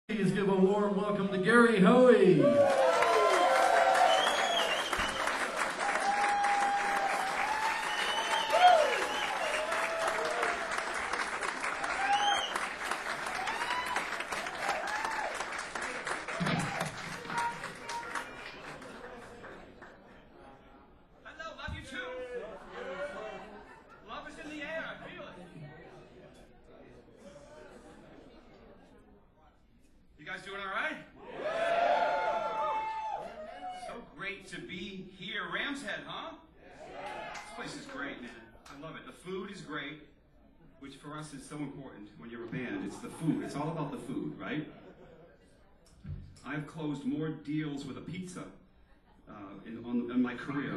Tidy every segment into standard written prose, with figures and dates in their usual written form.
Please give a warm welcome to Gary Hoey. Doing all right? So great to be here. Ram's Head, huh? This place is great, man. I love it. The food is great, which for us is so important when you're a band. It's the food. It's all about the food, right? I've closed more deals with a pizza in my career.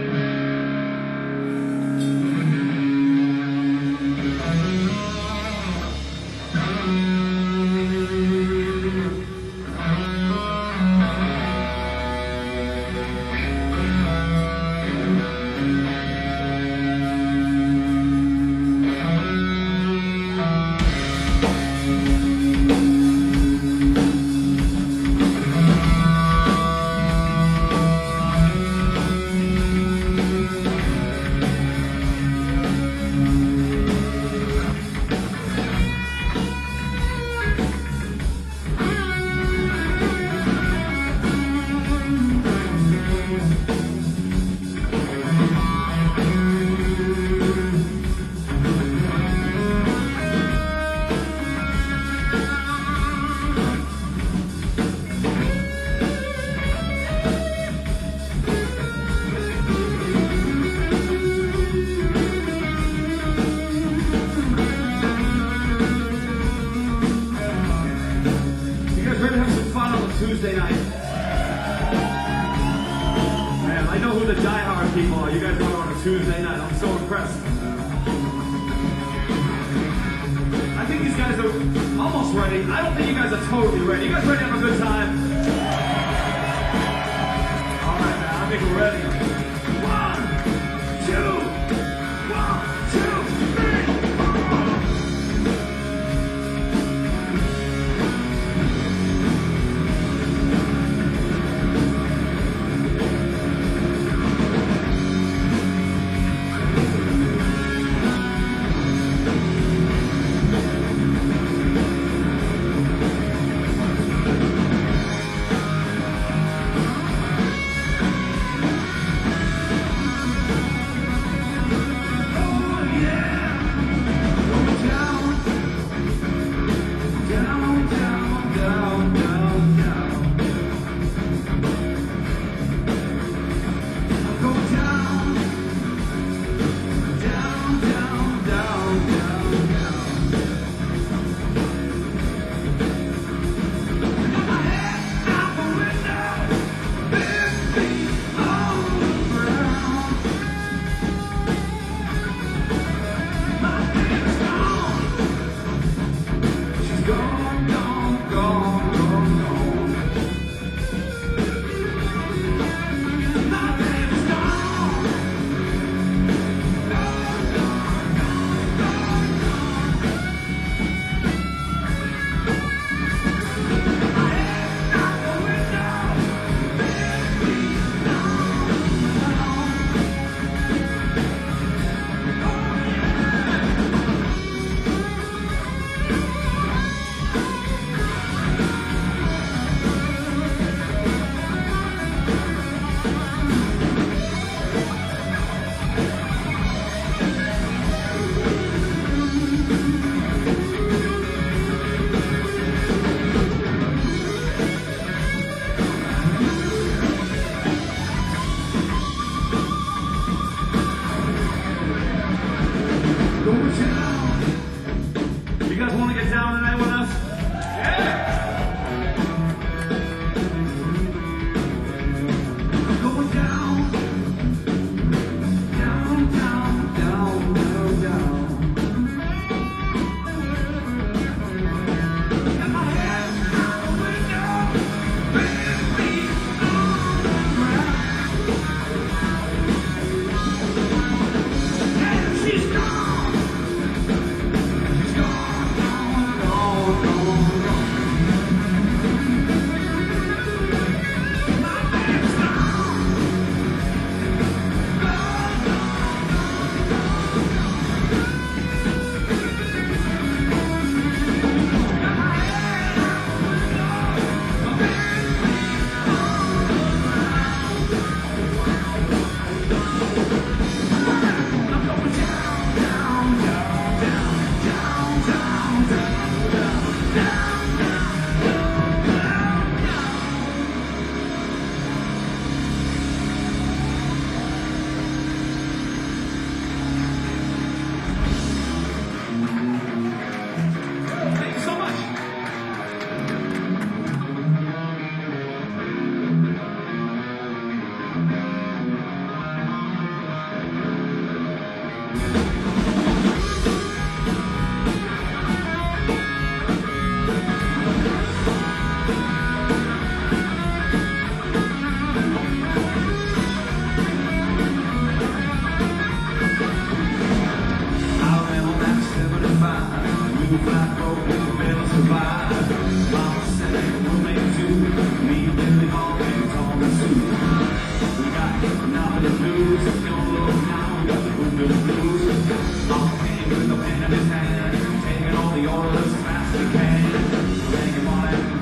Tuesday night. Man, I know who the diehard people are. You guys are on a Tuesday night. I'm so impressed. I think these guys are almost ready. I don't think you guys are totally ready. You guys ready to have a good time? All right, man. I think we're ready. 1, 2, 3.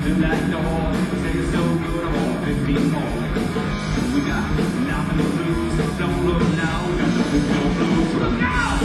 through that door. Say it's so good, I want 15 more. We got nothing to lose. Don't look now, we got the Boonville Blues. Look out!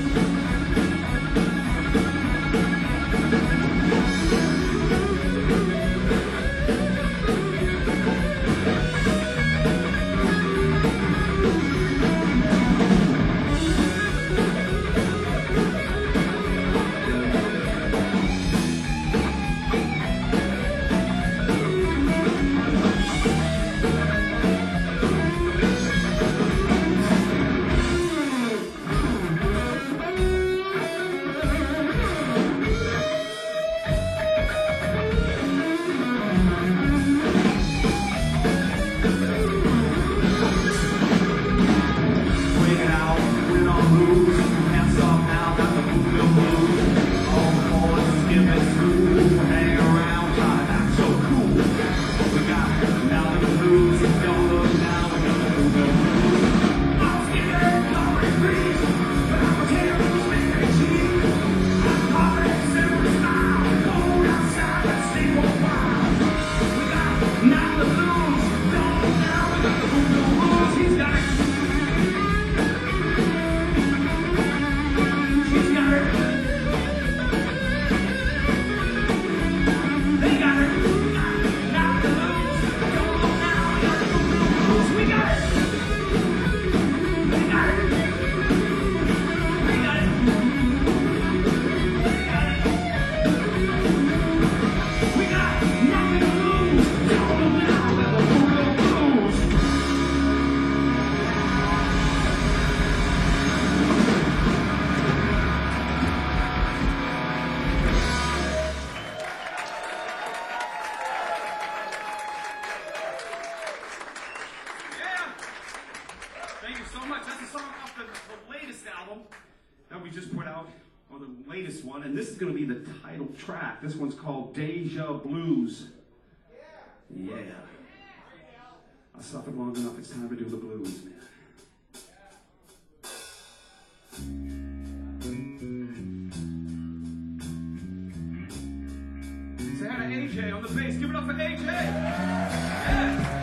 Thank you so much. That's a song off the latest album that we just put out, or the latest one, and this is going to be the title track. This one's called Deja Blues. Yeah. I suffered long enough. It's time to do the blues, man. Say hi to AJ on the bass. Give it up for AJ. Yeah.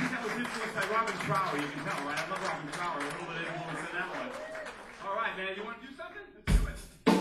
think that was influenced by Robin Trower. You can tell, right? I love Robin Trower. A little bit of influence in that one. All right, man. You want to do something? Let's do it.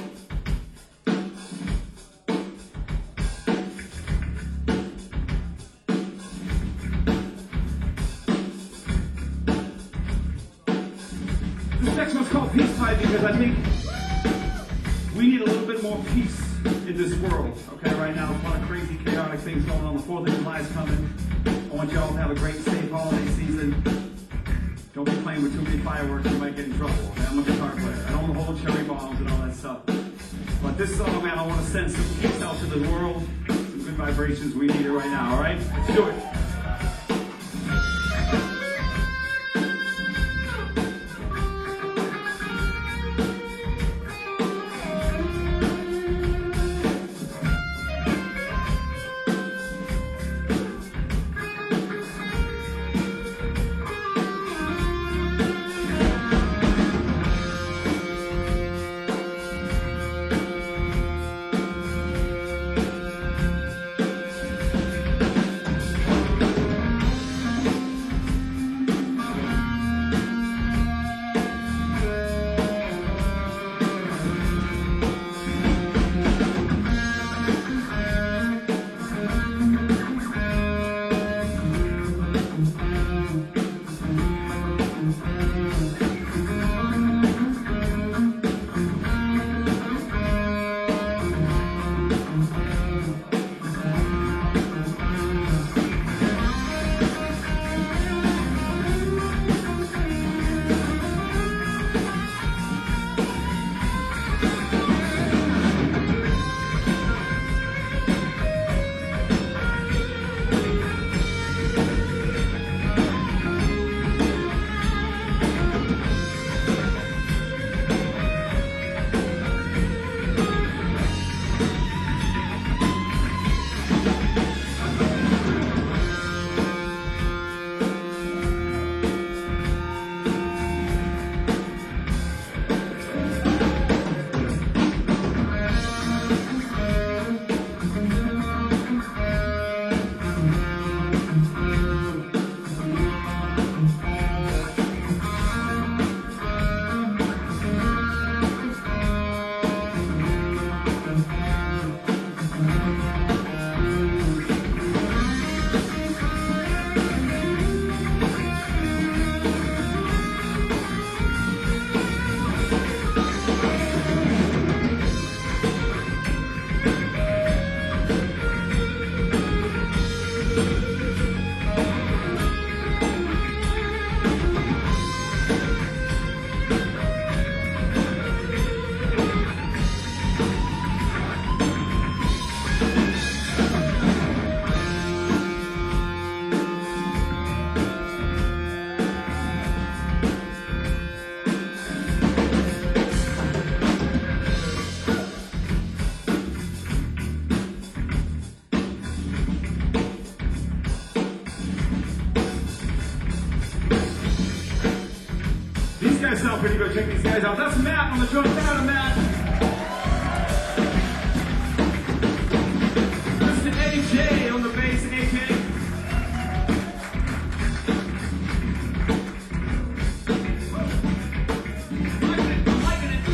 This next one's called Peace Pipe because I think we need a little bit more peace in this world. Okay, right now, there's a lot of crazy, chaotic things going on. The 4th of July is coming. I want y'all to have a great, safe holiday season. Don't be playing with too many fireworks, you might get in trouble. Okay? I'm a guitar player. I don't hold cherry bombs and all that stuff. But this song, man, I want to send some peace out to the world. Some good vibrations. We need it right now, all right? Let's do it. Guys sound pretty good. Check these guys out. That's Matt on the drums. Shout out to Matt. Mr. AJ on the bass. AJ. I'm liking it.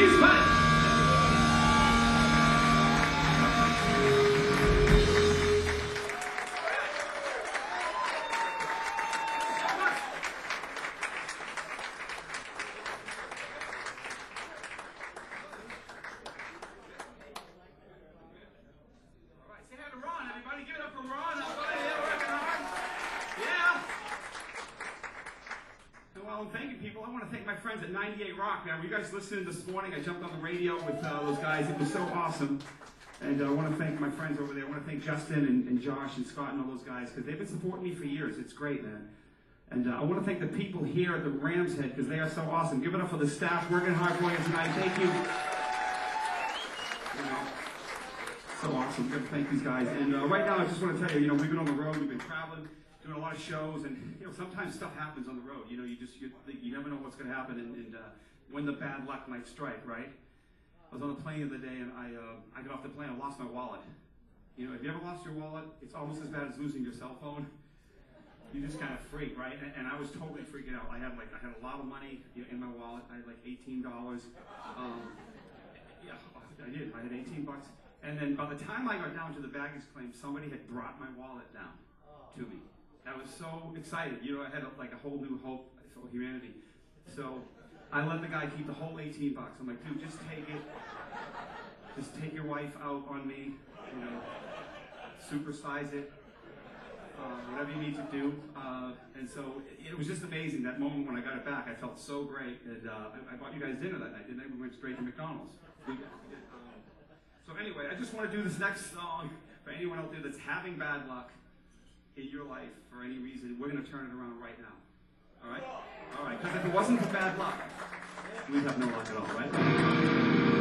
He's back. I want to thank my friends at 98 Rock, man. Were you guys listening this morning? I jumped on the radio with those guys. It was so awesome. And I want to thank my friends over there. I want to thank Justin and Josh and Scott and all those guys because they've been supporting me for years. It's great, man. And I want to thank the people here at the Rams Head because they are so awesome. Give it up for the staff working hard for you tonight. Thank you. So awesome. Good to thank these guys. And right now, I just want to tell you, we've been on the road. We've been traveling, doing a lot of shows, and sometimes stuff happens on the road. You never know what's going to happen, and when the bad luck might strike, right? I was on the plane the other day, and I got off the plane. I lost my wallet. If you ever lost your wallet, it's almost as bad as losing your cell phone. You just kind of freak, right? And I was totally freaking out. I had a lot of money in my wallet. I had like $18. Yeah, I did. I had 18 bucks. And then by the time I got down to the baggage claim, somebody had brought my wallet down to me. I was so excited. I had a whole new hope for humanity. So I let the guy keep the whole 18 bucks. I'm like, dude, just take it. Just take your wife out on me. Supersize it. Whatever you need to do. And so it was just amazing. That moment when I got it back, I felt so great. And I bought you guys dinner that night, didn't I? We went straight to McDonald's. So anyway, I just want to do this next song for anyone out there that's having bad luck in your life for any reason. We're going to turn it around right now. All right? All right. Because if it wasn't for bad luck, we'd have no luck at all, right?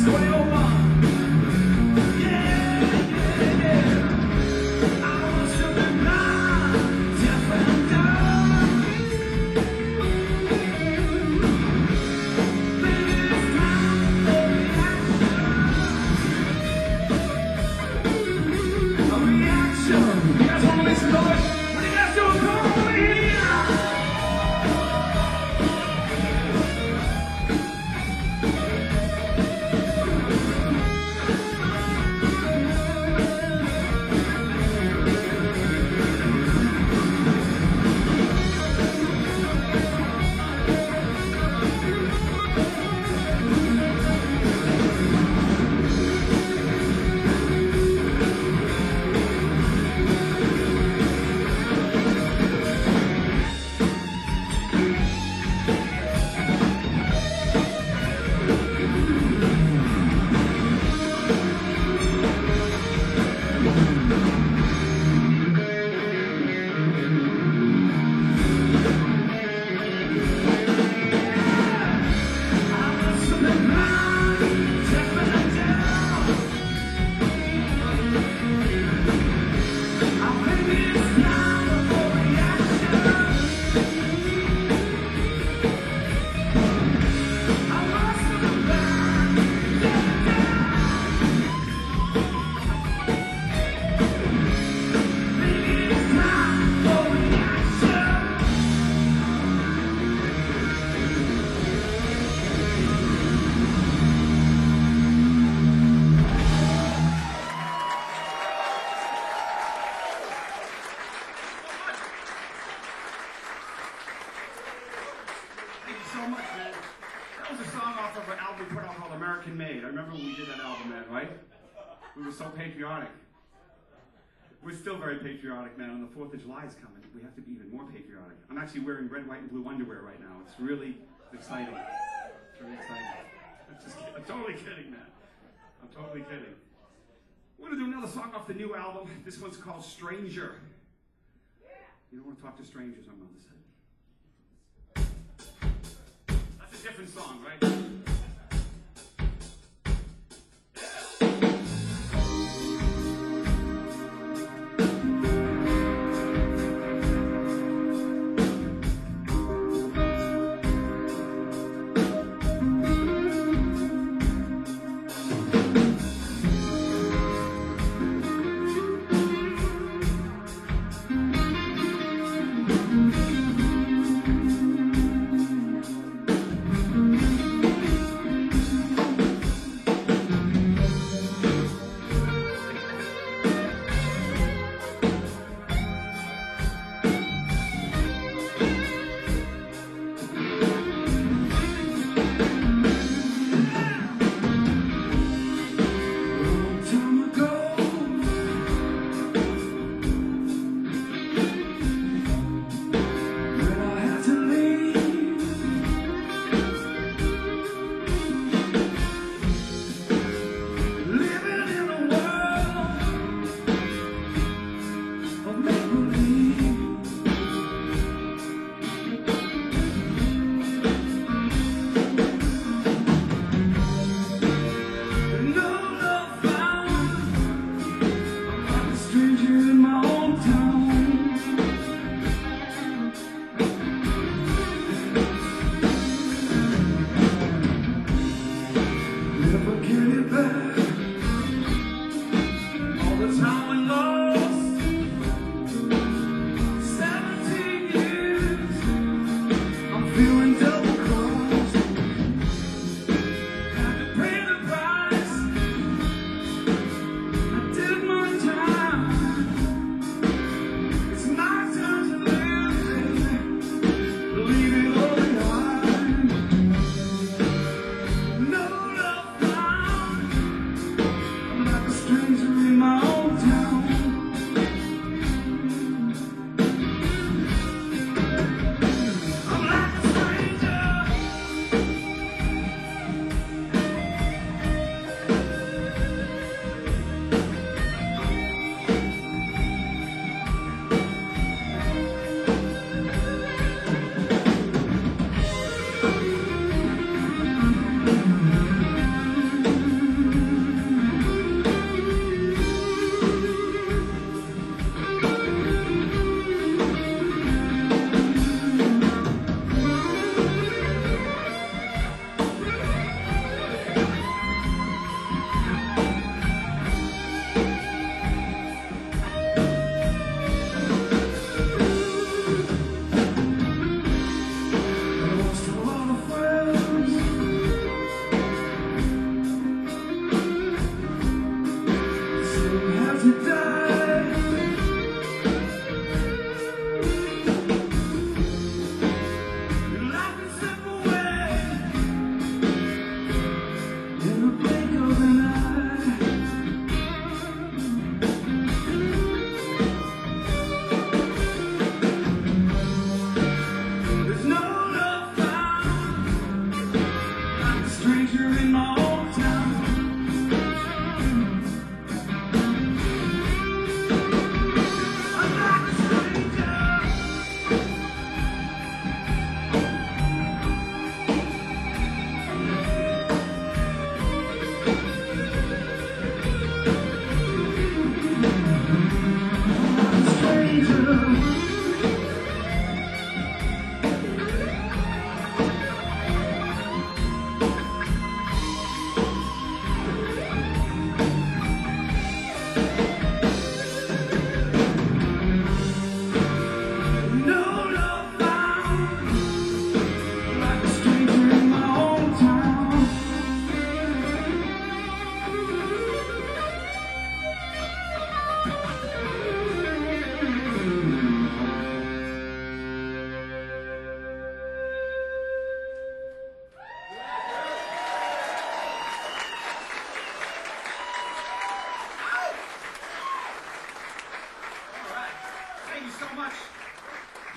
Made. I remember when we did that album, man, right? We were so patriotic. We're still very patriotic, man, and the 4th of July is coming. We have to be even more patriotic. I'm actually wearing red, white, and blue underwear right now. It's really exciting. It's very exciting. I'm totally kidding, man. I'm totally kidding. We're going to do another song off the new album. This one's called Stranger. You don't want to talk to strangers on the other side. That's a different song, right?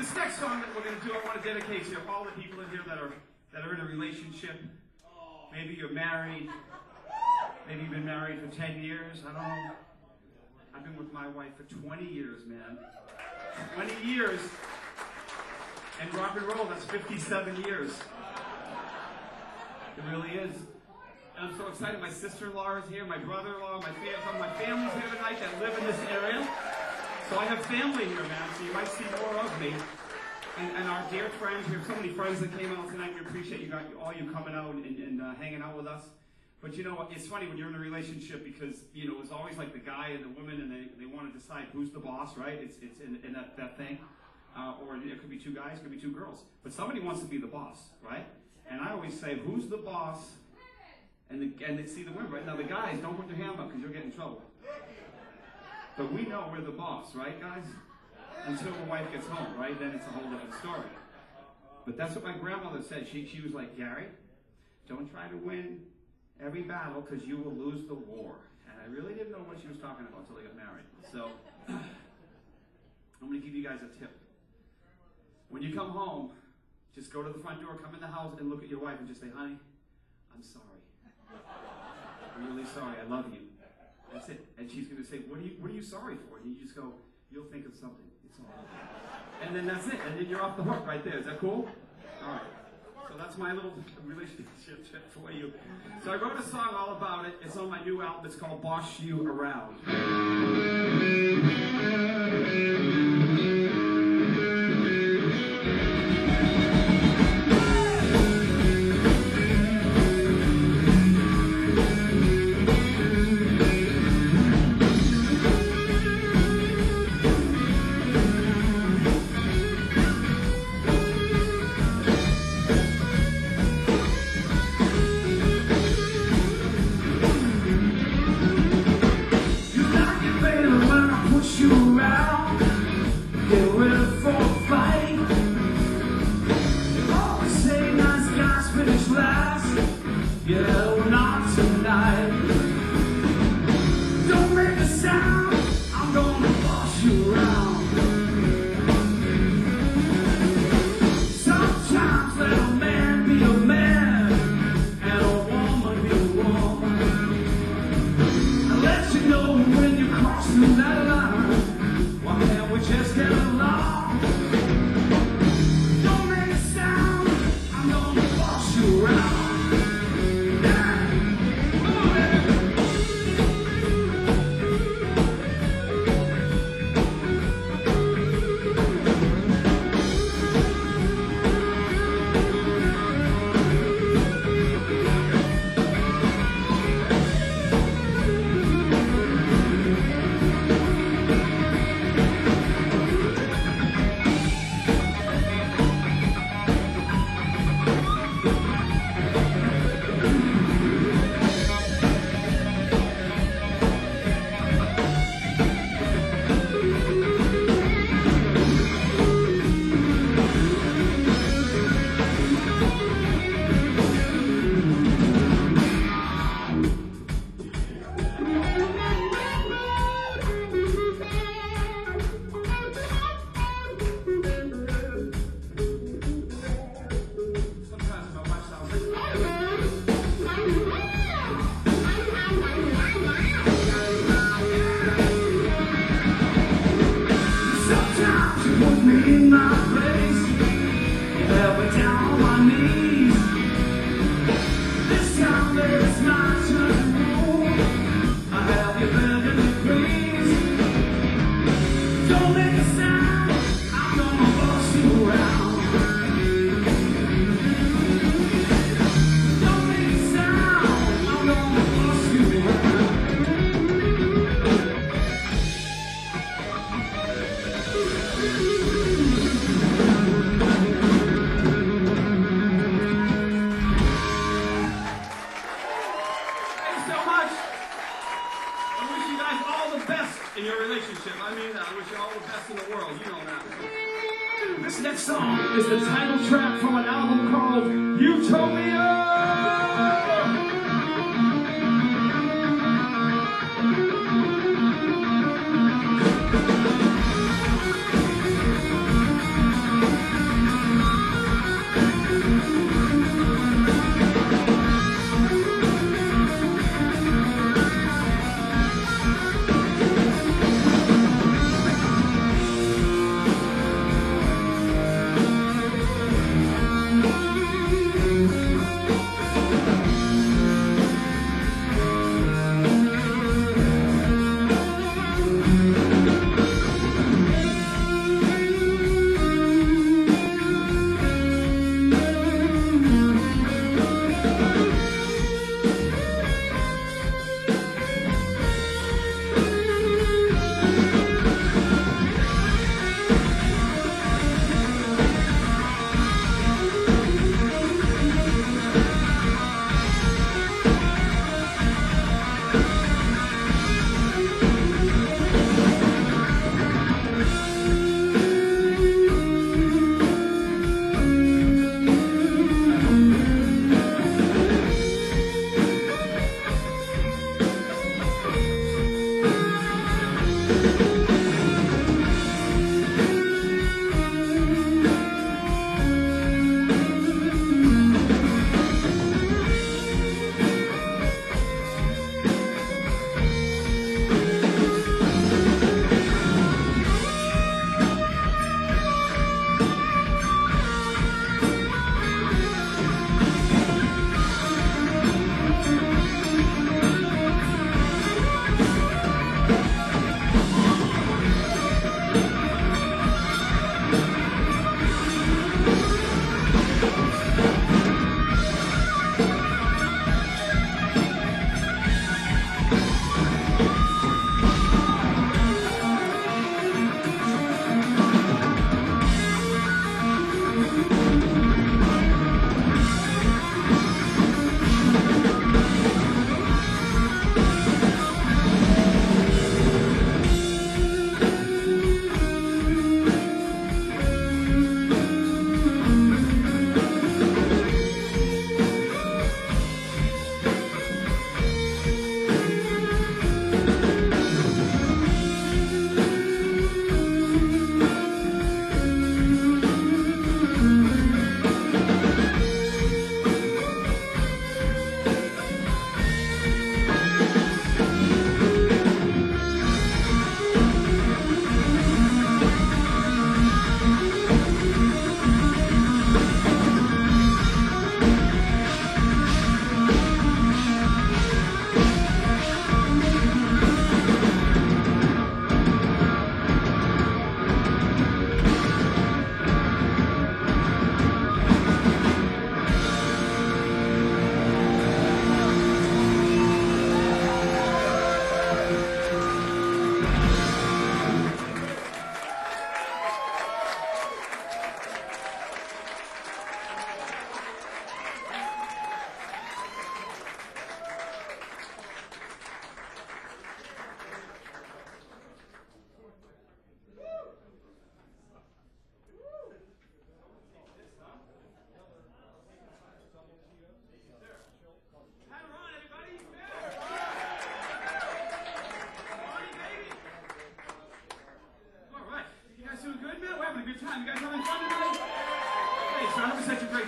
This next song that we're going to do, I want to dedicate to all the people in here that are in a relationship. Maybe you're married. Maybe you've been married for 10 years. I don't know. I've been with my wife for 20 years, man. 20 years. And rock and roll, that's 57 years. It really is. And I'm so excited. My sister-in-law is here, my brother-in-law, my family's here tonight that live in this area. So I have family here, man, so you might see more of me. And our dear friends, we have so many friends that came out tonight. We appreciate all you coming out and hanging out with us. But you know, it's funny when you're in a relationship because, you know, it's always like the guy and the woman and they want to decide who's the boss, right? It's in that thing. Or it could be two guys, it could be two girls. But somebody wants to be the boss, right? And I always say, who's the boss? And they see the women, right? Now the guys, don't put your hand up because you'll get in trouble. But we know we're the boss, right, guys? Until the wife gets home, right? Then it's a whole different story. But that's what my grandmother said. She was like, Gary, don't try to win every battle because you will lose the war. And I really didn't know what she was talking about until they got married. So I'm going to give you guys a tip. When you come home, just go to the front door, come in the house, and look at your wife and just say, honey, I'm sorry. I'm really sorry. I love you. That's it. And she's going to say, what are you sorry for? And you just go, you'll think of something. It's all right. And then that's it. And then you're off the hook right there. Is that cool? All right. So that's my little relationship tip for you. So I wrote a song all about it. It's on my new album. It's called Boss You Around.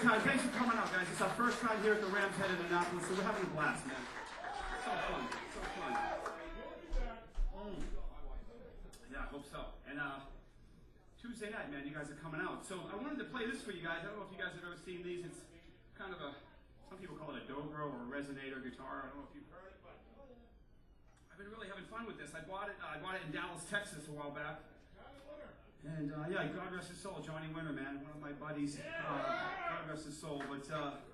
time. Thanks for coming out, guys. It's our first time here at the Rams Head in Annapolis, so we're having a blast, man. So fun. So fun. Yeah, I hope so. And Tuesday night, man, you guys are coming out. So I wanted to play this for you guys. I don't know if you guys have ever seen these. It's kind of some people call it a dobro or a resonator guitar. I don't know if you've heard it, but I've been really having fun with this. I bought it in Dallas, Texas a while back. And yeah, God rest his soul, Johnny Winter, man, one of my buddies. God rest his soul. But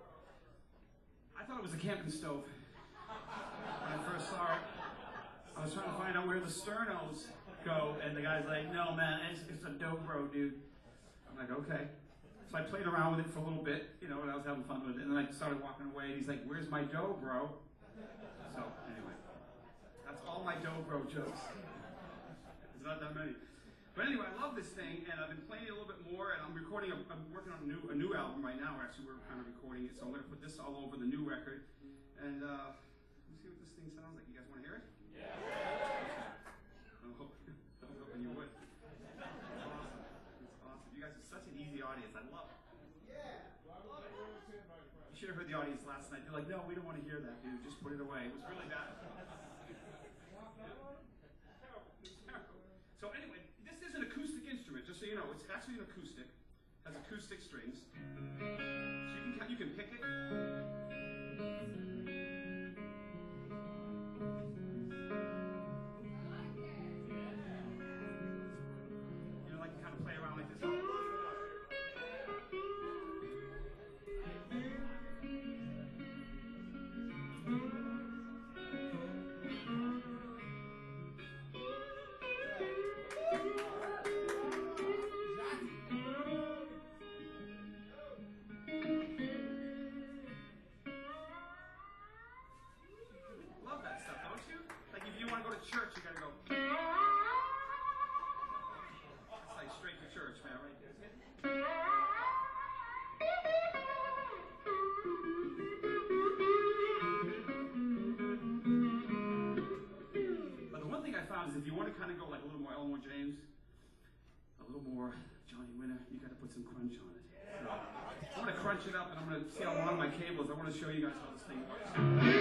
I thought it was a camping stove when I first saw it. I was trying to find out where the sternos go, and the guy's like, "No, man, it's a dobro, dude." I'm like, "Okay." So I played around with it for a little bit, you know, and I was having fun with it. And then I started walking away, and he's like, "Where's my dobro?" So anyway, that's all my dobro jokes. There's not that many. But anyway, I love this thing, and I've been playing it a little bit more, and I'm working on a new album right now. Actually, we're kind of recording it, so I'm going to put this all over the new record. And let's see what this thing sounds like. You guys want to hear it? Yeah. I'm hoping you would. It's awesome. It's awesome. You guys are such an easy audience. I love it. Yeah. I love it. You should have heard the audience last night. They're like, "No, we don't want to hear that, dude. Just put it away." It was really bad. So anyway, this is an acoustic instrument, just so you know. It's actually an acoustic. It has acoustic strings. So you can pick it. You know, like kind of play around like this. Church, you gotta go. It's like straight to church, man, right there. But the one thing I found is if you want to kind of go like a little more Elmore James, a little more Johnny Winter, you gotta put some crunch on it. So I'm gonna crunch it up, and I'm gonna see how long my cable is. I want to show you guys how this thing works.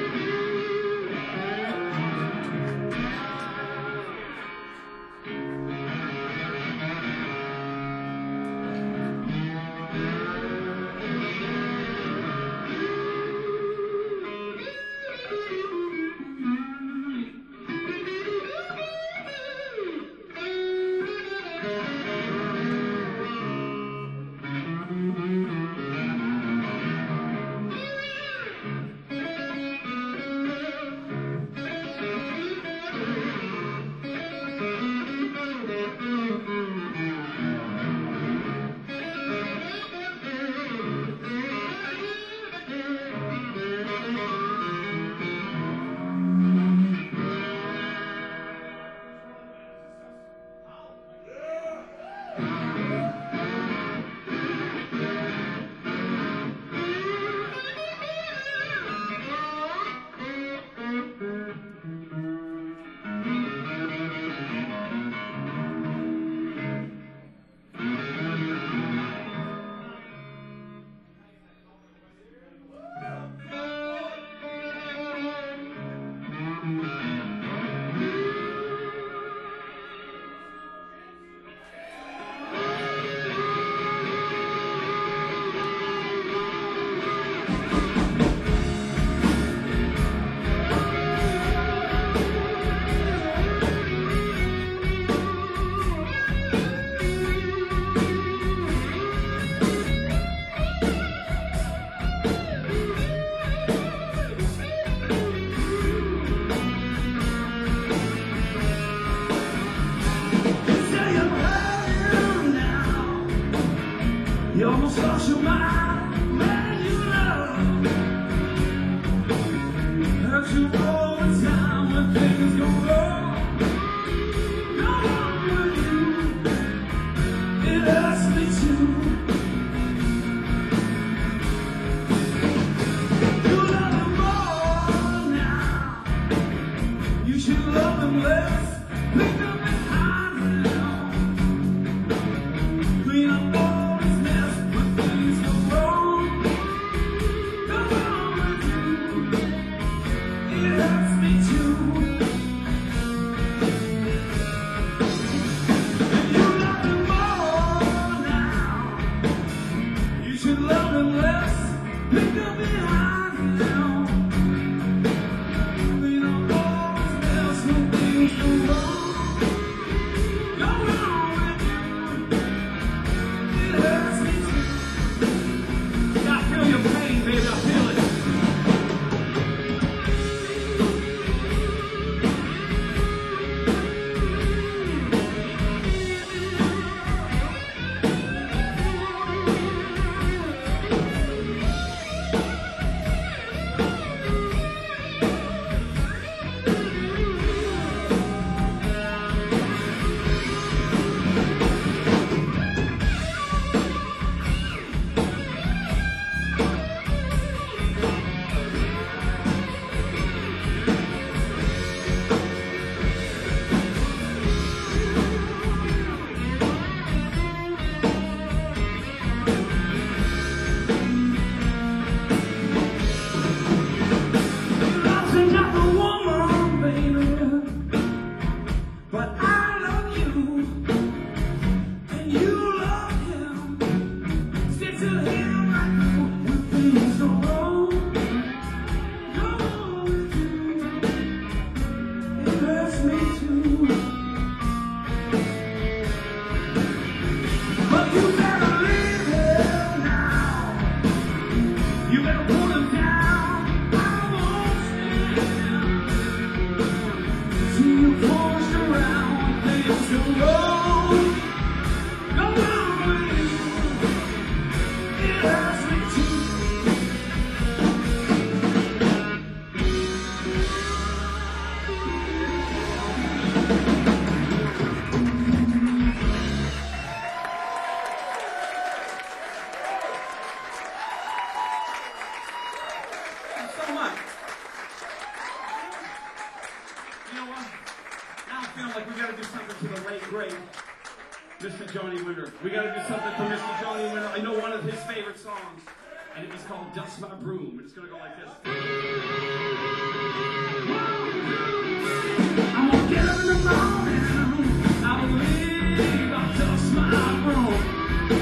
You almost lost your mind, man, you love. Hurt you all the time when things go wrong. No one but you, it hurts me too. You love them more now. You should love them less. Pick them behind them. Clean up all this mess when things go wrong. Pushed around, things to go. Go on with you. It hurts me too. So much. You know what? Now I feel like we gotta do something for the late great Mr. Johnny Winter. We gotta do something for Mr. Johnny Winter. I know one of his favorite songs, and it was called Dust My Broom, and it's gonna go like this. I'm gonna get up in the morning, I believe I'll dust my broom.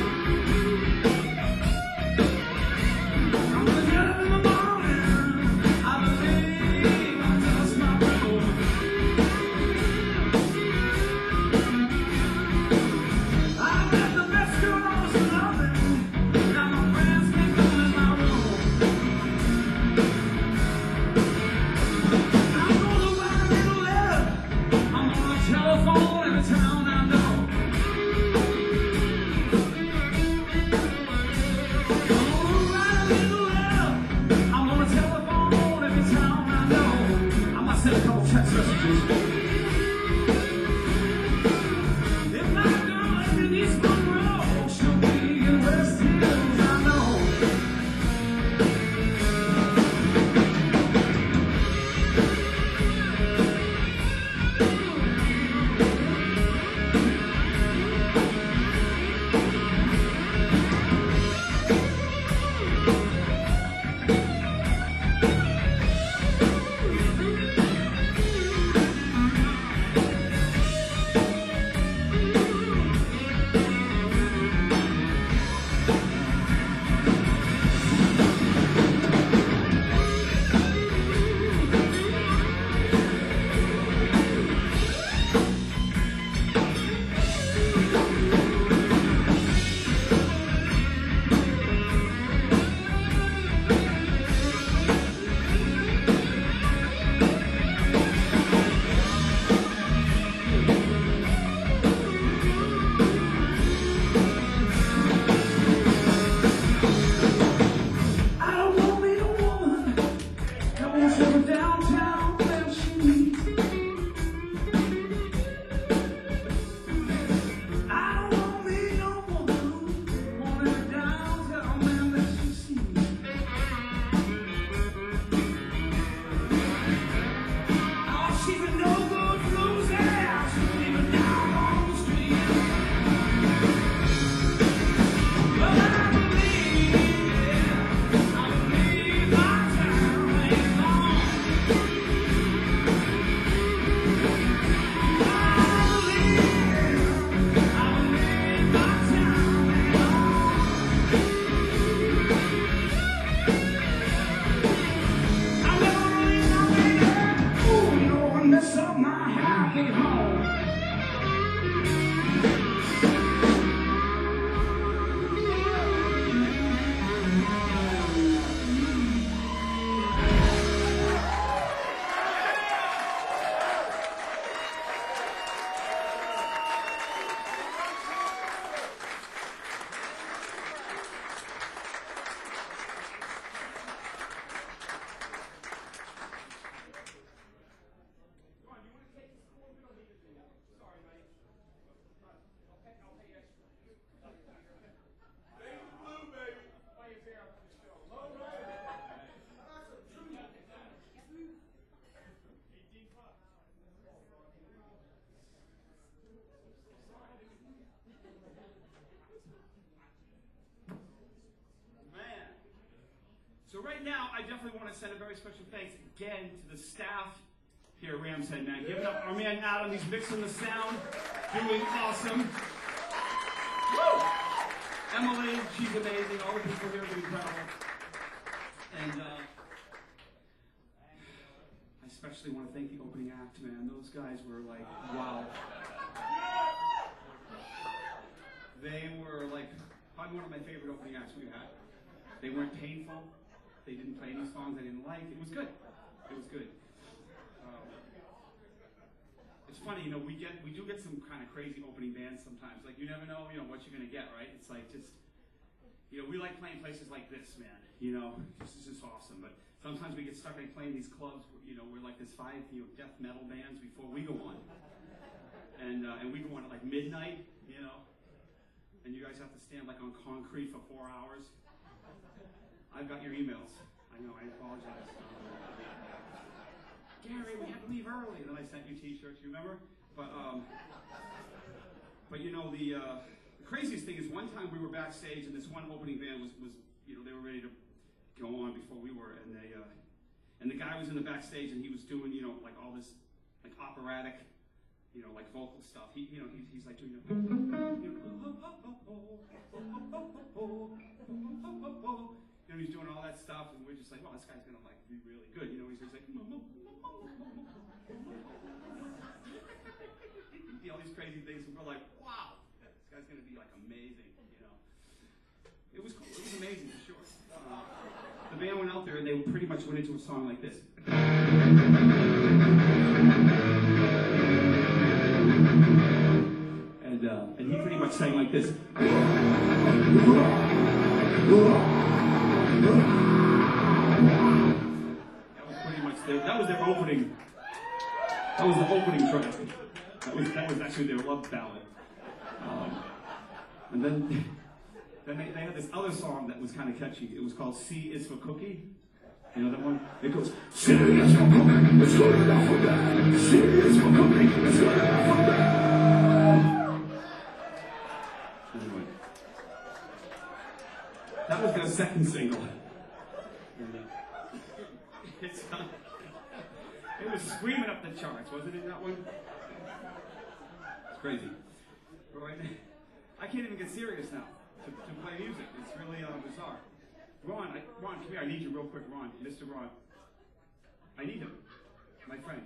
I'm gonna get up in the morning, I believe I'll dust my broom. I bet the best girl I was loving, now my friends can come in my room. I'm gonna write a little letter, I'm gonna telephone every town I know. I'm gonna write a little letter, I'm gonna telephone every town I know. I might send a couple text messages. If my girl is in East Monroe, she'll be in West Hills, I know. I don't want me a woman that won't show me downtown where she needs. I don't want me no woman wanting downtown man that she sees. Oh, she's a no-good loser. She's living down on the street. But I believe my time ain't long. I believe my time ain't long. I'm never leave my baby. Ooh, you don't wanna mess up my happy home. Man. So right now, I definitely want to send a very special thanks again to the staff here at Rams Head, man. Giving up our man Adam, he's mixing the sound, doing awesome. Woo! Emily, she's amazing. All the people here are incredible. And I especially want to thank the opening act, man. Those guys were like, wow. They were like probably one of my favorite opening acts we had. They weren't painful. They didn't play any songs I didn't like. It was good. It was good. funny, you know, we do get some kind of crazy opening bands sometimes. Like, you never know, you know, what you're gonna get, right? It's like just, you know, we like playing places like this, man. You know, this is just awesome. But sometimes we get stuck like playing these clubs. You know, we're like this 5 death metal bands before we go on, and we go on at like midnight, you know, and you guys have to stand like on concrete for 4 hours. I've got your emails. I know. I apologize. Gary, we had to leave early. And then I sent you T-shirts. You remember? But you know, the craziest thing is one time we were backstage and this one opening band was you know, they were ready to go on before we were, and the guy was in the backstage and he was doing, you know, like all this like operatic, you know, like vocal stuff. He's like doing you know, he's doing all that stuff, and we're just like, well, this guy's gonna like be really good, you know. He's just like all these crazy things, and we're like, wow, this guy's gonna be like amazing, you know. It was cool. It was amazing for sure. The band went out there and they pretty much went into a song like this. And he pretty much sang like this. That was pretty much that was their opening. That was the opening track. That was actually their love ballad. And then they had this other song that was kind of catchy. It was called C is for Cookie. You know that one? It goes, C is for cookie, it's good enough for that. C is for cookie, it's good enough for that. Anyway. That was their second single. It was screaming up the charts, wasn't it, that one? It's crazy. Right? I can't even get serious now to play music. It's really bizarre. Ron, come here. I need you real quick, Ron. Mr. Ron. I need him. My friend.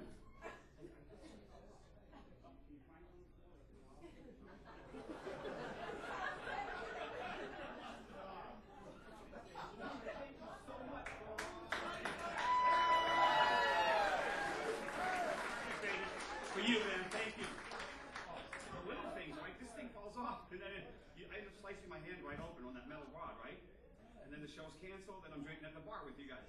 For you, man. Thank you. The little things, right? This thing falls off, and then I end up slicing my hand right open on that metal rod, right? And then the show's canceled, and I'm drinking at the bar with you guys.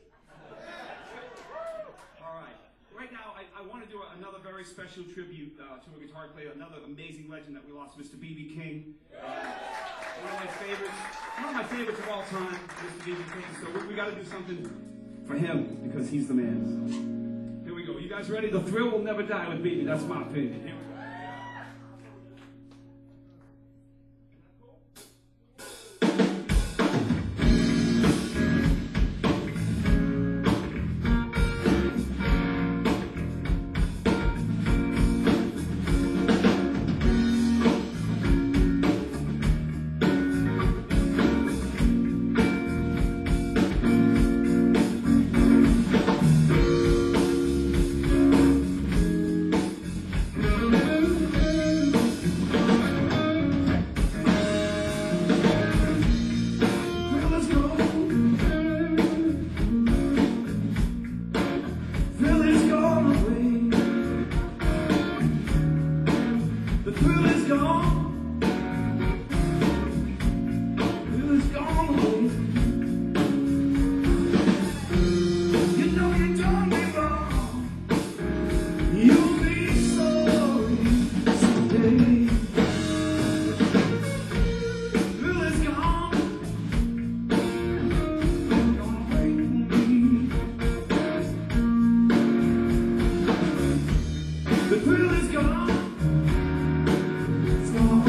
All right. Right now, I want to do another very special tribute to a guitar player, another amazing legend that we lost, Mr. B.B. King. One of my favorites of all time, Mr. B.B. King. So we got to do something for him because he's the man. So, here we go. You guys ready? The thrill will never die with B.B. That's my opinion. Here we go. The thrill is gone. It's gone.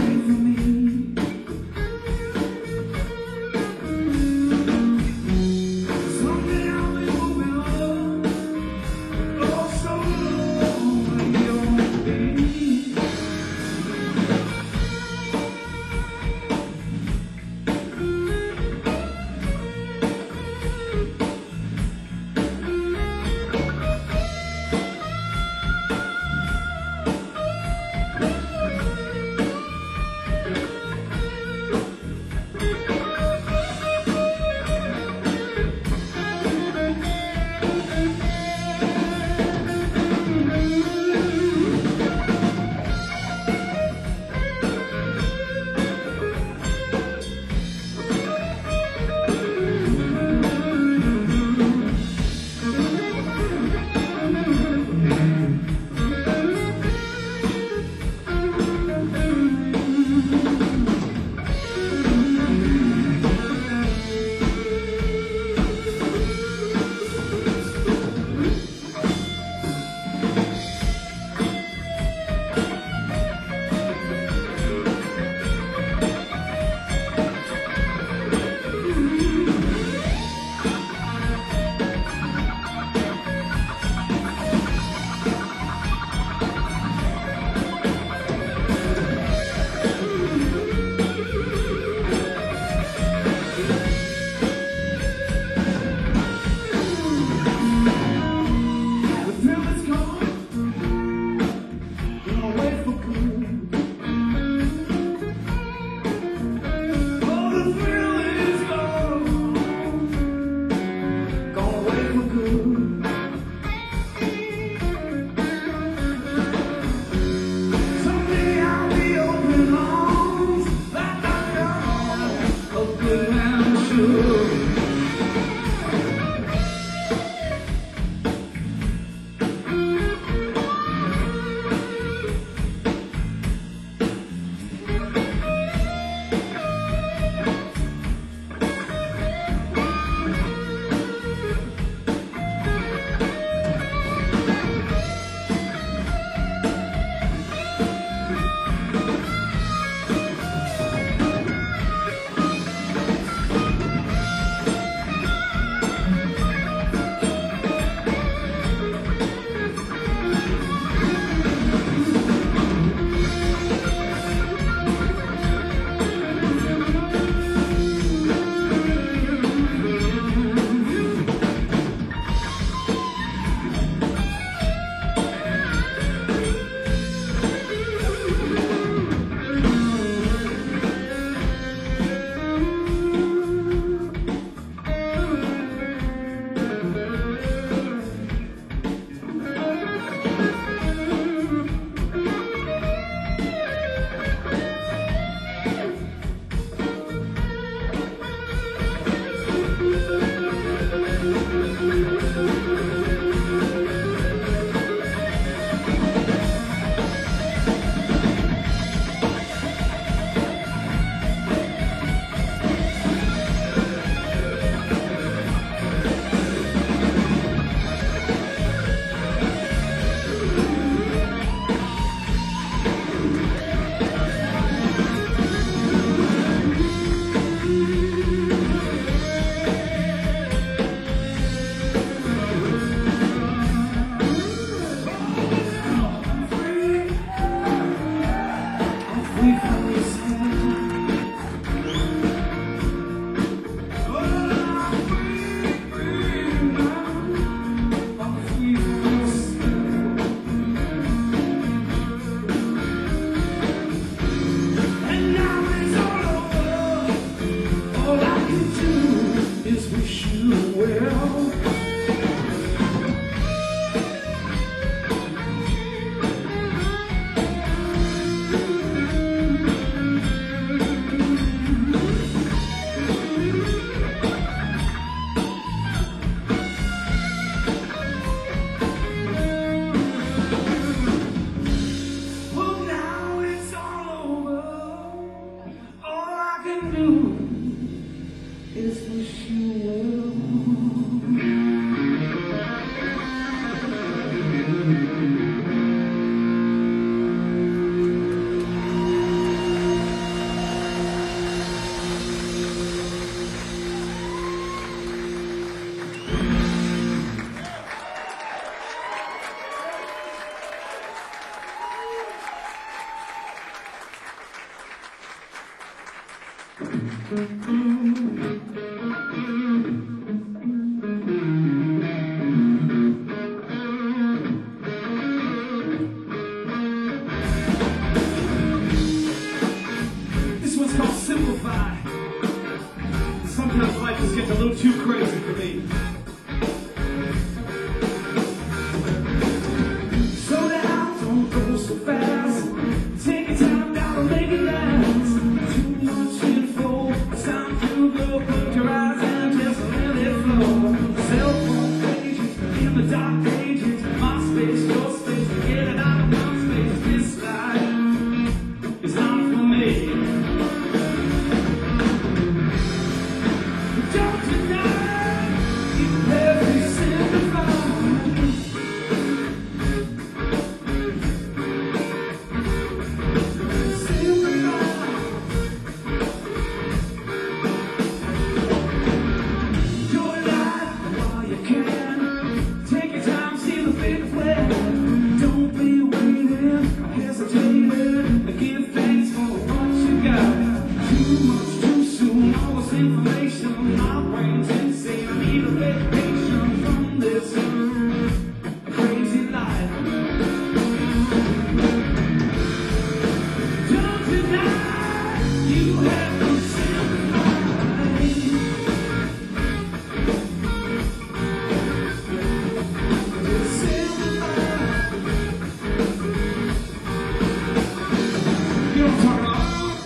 This one's called Simplify. Sometimes life just gets a little too crazy for me. Slow down, don't go so fast. Take your time, gotta make it last. Too much info, it's time to go. Close your eyes and just let it flow. Cell phone pages in the dark pages. My space, your space, get it out of my space. This life is not for me. Don't deny you have to simplify. Information, my brain's insane. I need a vacation from this crazy life. Don't deny you have to simplify. You know what I'm talking about?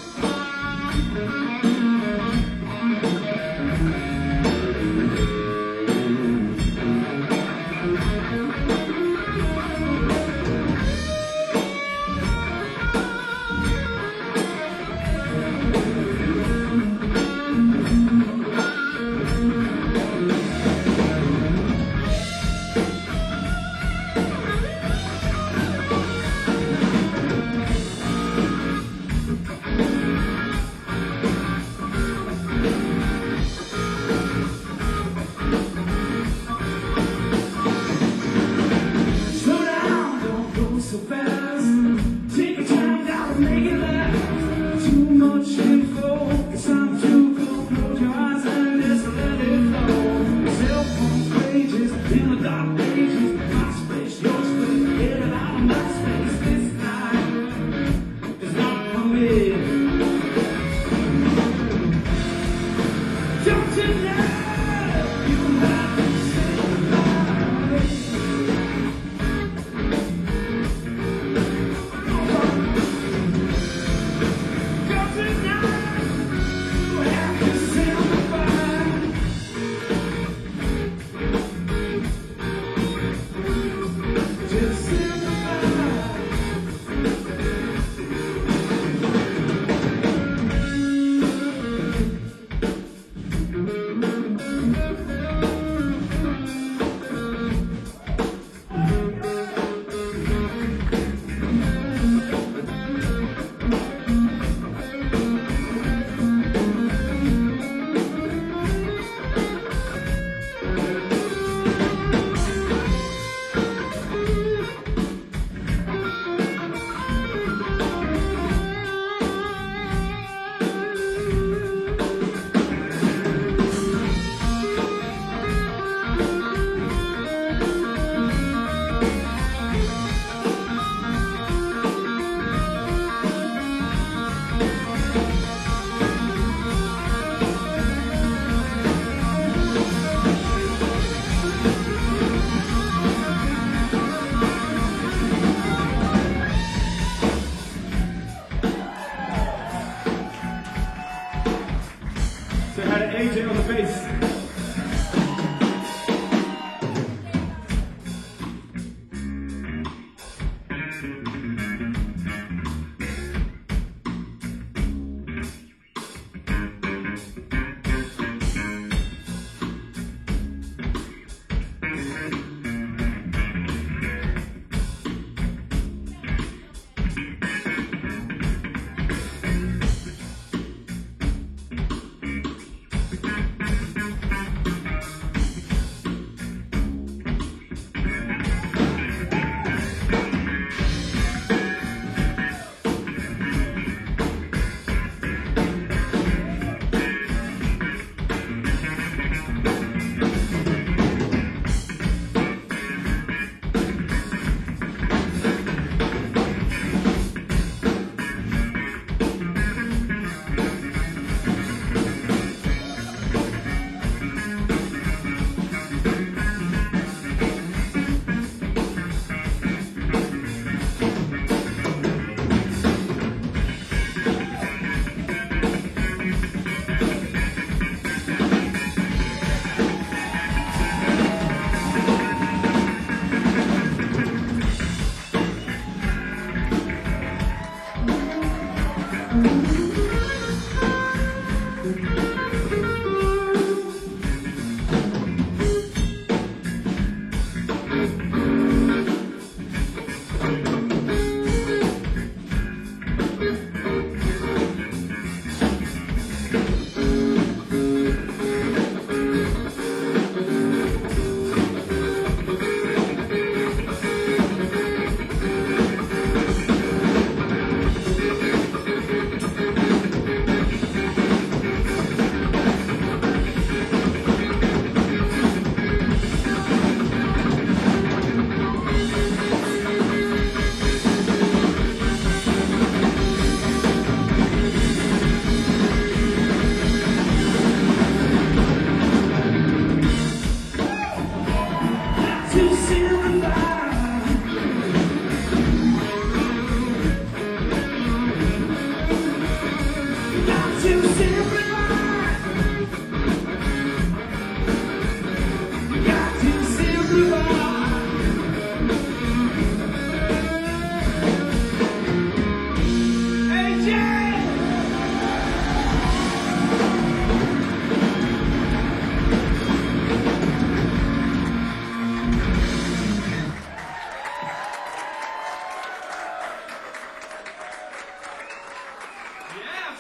So fast, take your time, gotta make it last. Too much info, it's time to go. Close your eyes and just let it flow. Cell phone pages in the dark pages. My space, your space, get it out of my space. This night is not for me. Don't you know you have to simplify. Just simplify.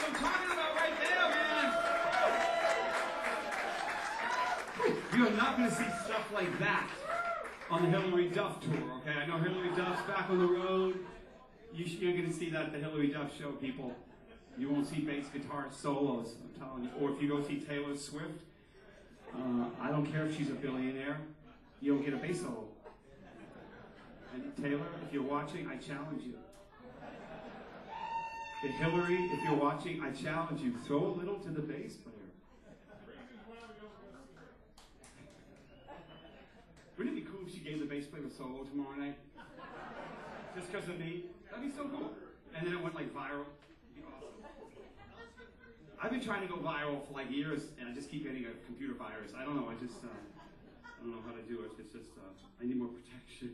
what I'm talking about right there, man. You are not going to see stuff like that on the Hillary Duff tour, okay? I know Hillary Duff's back on the road. You're going to see that at the Hillary Duff show, people. You won't see bass guitar solos, I'm telling you. Or if you go see Taylor Swift, I don't care if she's a billionaire, you don't get a bass solo. And Taylor, if you're watching, I challenge you. And Hillary, if you're watching, I challenge you. Throw a little to the bass player. Wouldn't it be cool if she gave the bass player a solo tomorrow night? Just because of me? That'd be so cool. And then it went like viral. It'd be awesome. I've been trying to go viral for like years, and I just keep getting a computer virus. I don't know. I don't know how to do it. It's just I need more protection.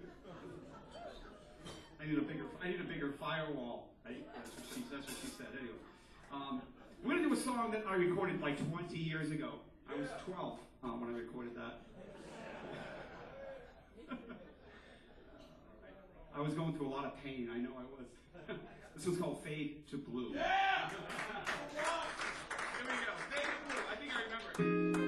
I need a bigger firewall. Right? That's what she said. Anyway, we're gonna do a song that I recorded like 20 years ago. I was 12 when I recorded that. I was going through a lot of pain. I know I was. This one's called Fade to Blue. Yeah! Here we go. Fade to Blue. I think I remember it.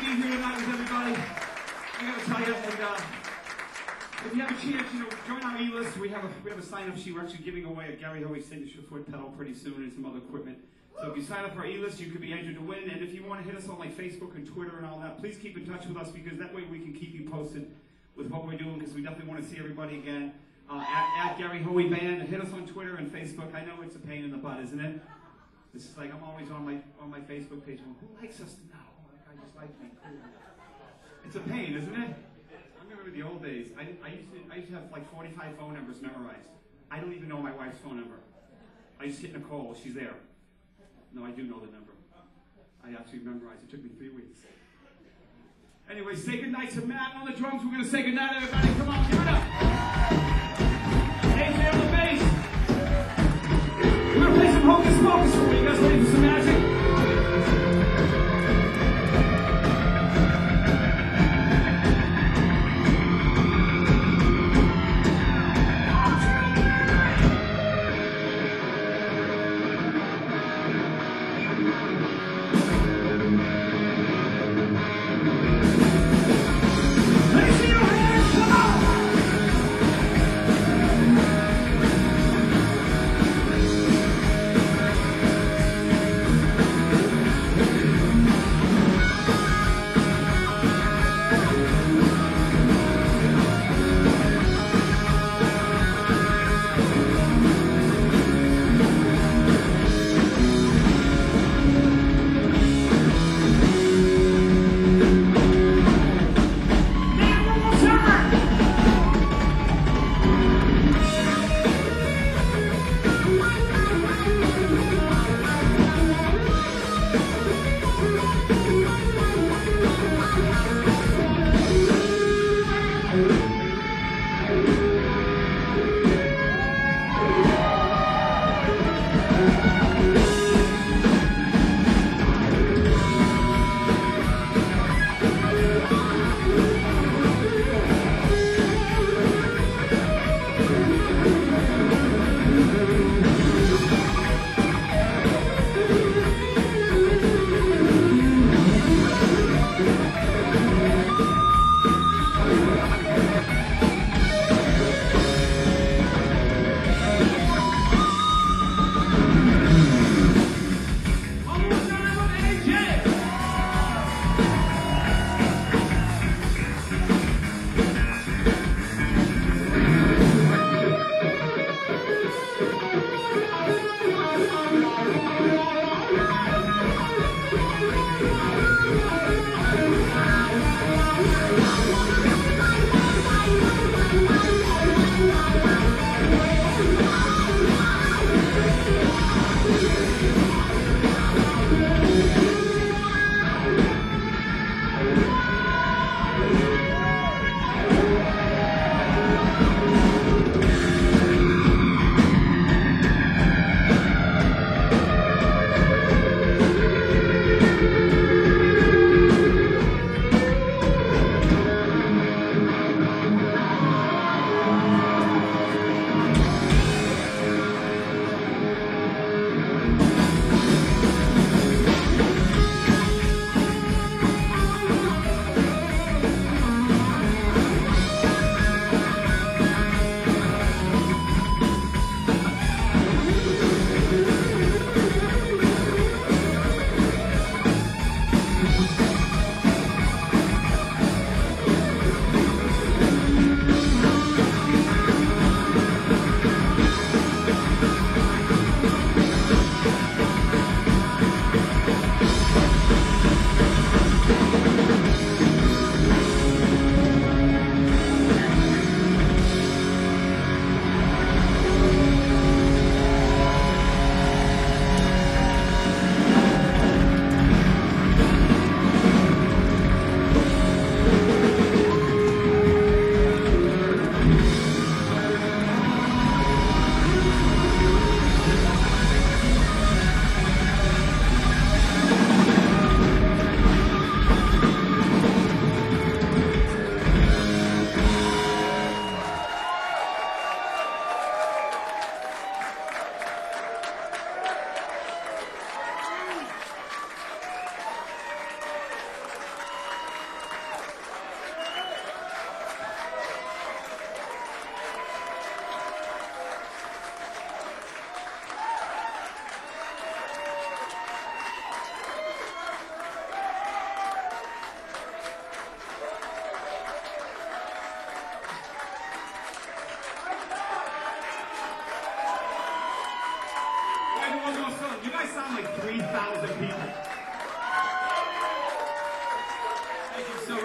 be here tonight with everybody. I gotta tell you, if you have a chance, join our e-list. We have a sign-up sheet. We're actually giving away a Gary Hoey signature foot pedal pretty soon and some other equipment. So if you sign up for our e-list, you could be entered to win. And if you want to hit us on like Facebook and Twitter and all that, please keep in touch with us because that way we can keep you posted with what we're doing because we definitely want to see everybody again. At Gary Hoey Band. Hit us on Twitter and Facebook. I know it's a pain in the butt, isn't it? This is like I'm always on my Facebook page going, who likes us now? Oh, that guy just liked me. Cool. It's a pain, isn't it? I remember the old days. I used to have like 45 phone numbers memorized. I don't even know my wife's phone number. I just hit Nicole. She's there. No, I do know the number. I actually memorized. It took me 3 weeks. Anyway, say goodnight to Matt on the drums. We're going to say goodnight, everybody. Come on, give it up. AJ on the bass. We're going to play some Hocus Pocus for you. You guys ready for some magic?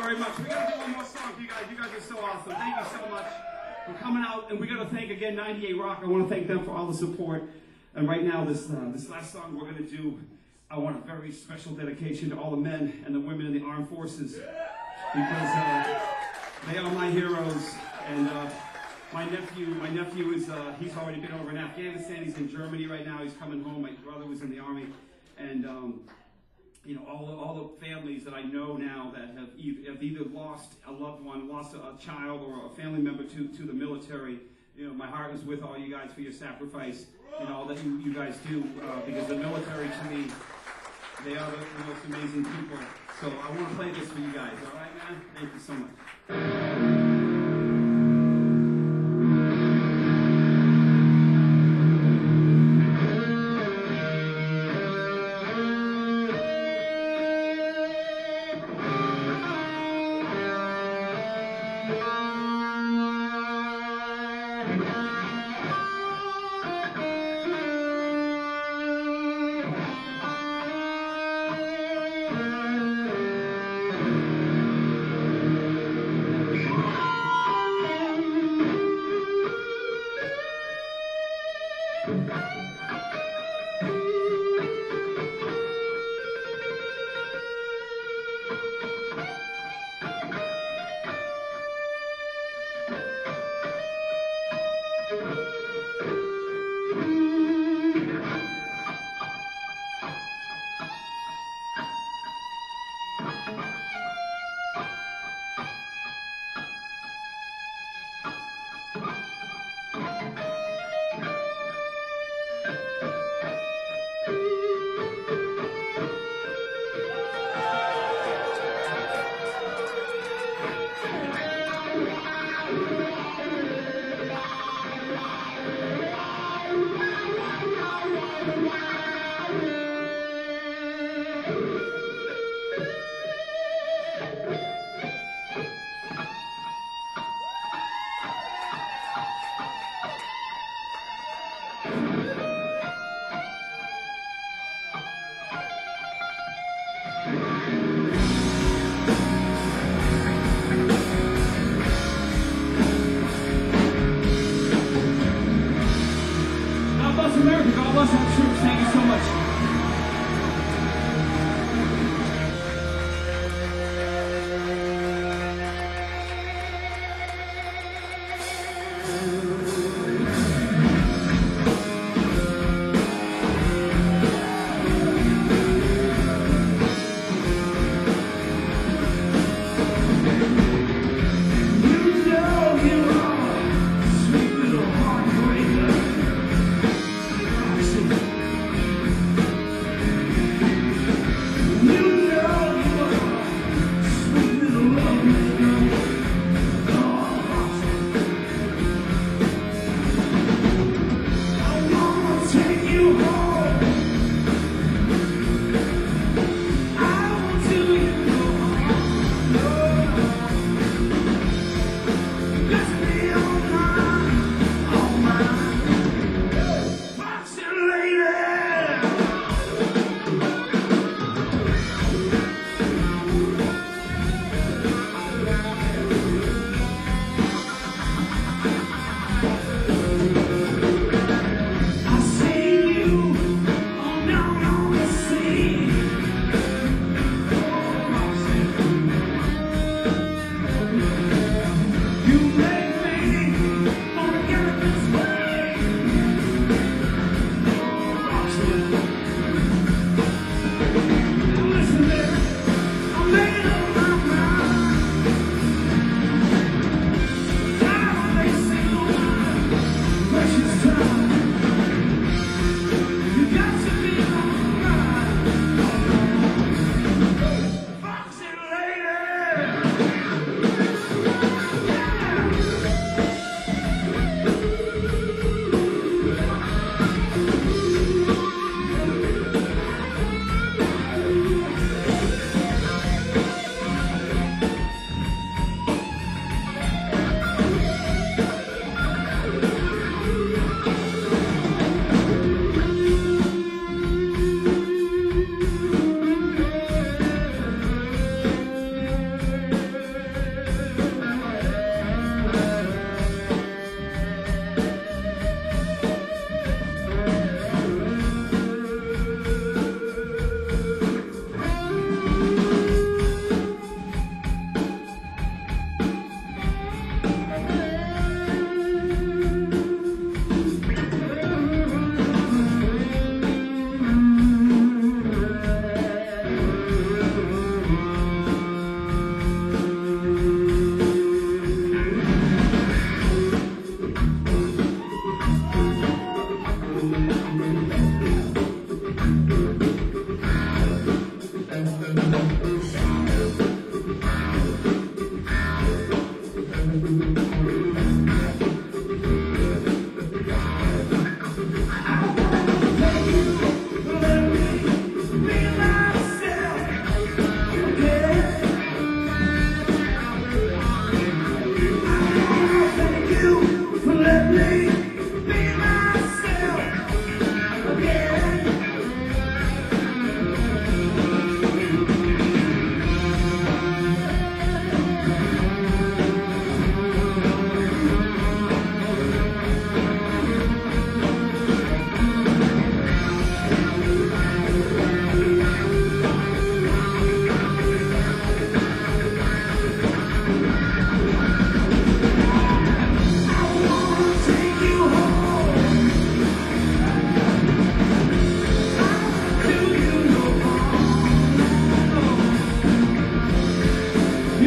very much. We got to do one more song for you guys. You guys are so awesome. Thank you so much for coming out. And we got to thank again 98 Rock. I want to thank them for all the support. And right now, this last song we're going to do, I want a very special dedication to all the men and the women in the armed forces, because they are my heroes. And my nephew is he's already been over in Afghanistan. He's in Germany right now. He's coming home. My brother was in the army, and you know, all the families that I know now that have either lost a loved one, lost a child, or a family member to the military. You know, my heart is with all you guys for your sacrifice and all that you guys do, because the military, to me, they are the most amazing people. So I want to play this for you guys. All right, man? Thank you so much.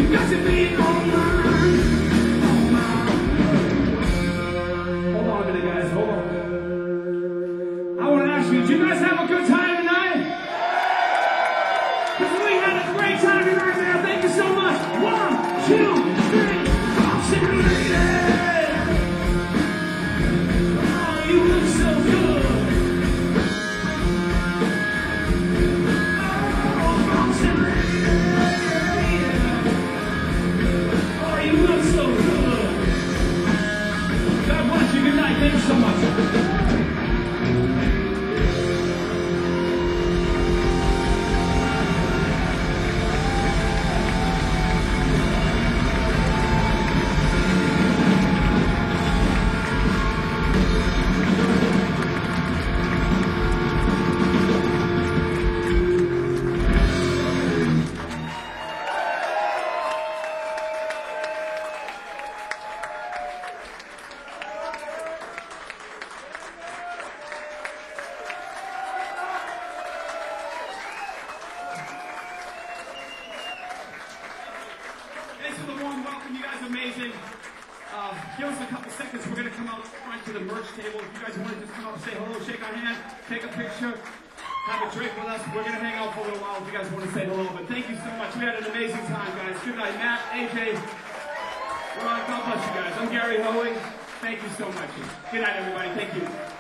got to be on mine. Hold on a minute, guys. Hold on. I want to ask you, did you guys have a good time tonight? Because we had a great time tonight, man. Thank you so much. 1, 2, 3. Bouncing lady. Oh, you look so good. Oh, bouncing lady. Oh, you look so good. God bless you. Good night. Thank you so much. Thanks for the warm welcome. You guys are amazing. Give us a couple seconds. We're going to come out front to the merch table. If you guys want to just come up and say hello, shake our hand, take a picture, have a drink with us. We're going to hang out for a little while if you guys want to say hello. But thank you so much. We had an amazing time, guys. Good night, Matt, AJ, Ron. God bless you guys. I'm Gary Hoey. Thank you so much. Good night, everybody. Thank you.